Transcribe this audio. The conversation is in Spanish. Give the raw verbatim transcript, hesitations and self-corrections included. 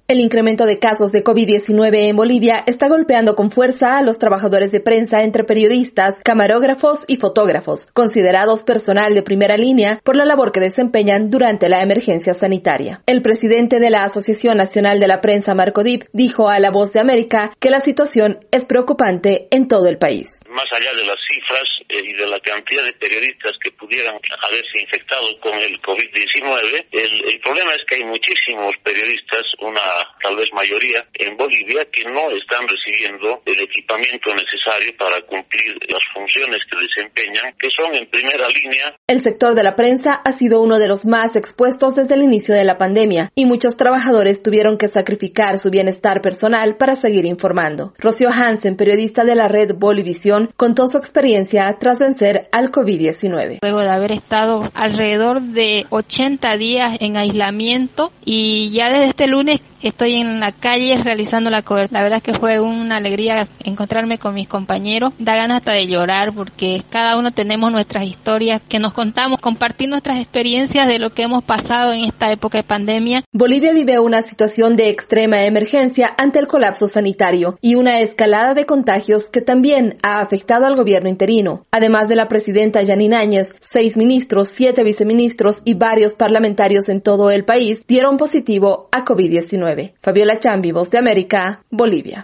El incremento de casos de COVID diecinueve en Bolivia está golpeando con fuerza a los trabajadores de prensa, entre periodistas, camarógrafos y fotógrafos, considerados personal de primera línea por la labor que desempeñan durante la emergencia sanitaria. El presidente de la Asociación Nacional de la Prensa, Marco Dip, dijo a La Voz de América que la situación es preocupante en todo el país. Más allá de las cifras eh, y de la cantidad de periodistas que pudieran haberse infectado con el COVID diecinueve, el, el problema es que hay muchísimos periodistas, una tal vez mayoría, en Bolivia que no están recibiendo el equipamiento necesario para cumplir las funciones que desempeñan, que son en primera línea. El sector de la prensa ha sido uno de los más expuestos desde el inicio de la pandemia y muchos trabajadores tuvieron que sacrificar su bienestar personal para seguir informando. Rocío Hansen, periodista de la red Bolivisión, contó su experiencia tras vencer al COVID diecinueve. Luego de haber estado alrededor de ochenta días en aislamiento y ya desde este lunes estoy en la calle realizando la cobertura. La verdad es que fue una alegría encontrarme con mis compañeros. Da ganas hasta de llorar porque cada uno tenemos nuestras historias que nos contamos, compartir nuestras experiencias de lo que hemos pasado en esta época de pandemia. Bolivia vive una situación de extrema emergencia ante el colapso sanitario y una escalada de contagios que también ha afectado al gobierno interino. Además de la presidenta Yanine Áñez, seis ministros, siete viceministros y varios parlamentarios en todo el país dieron positivo a COVID diecinueve. Fabiola Chambi, Voz de América, Bolivia.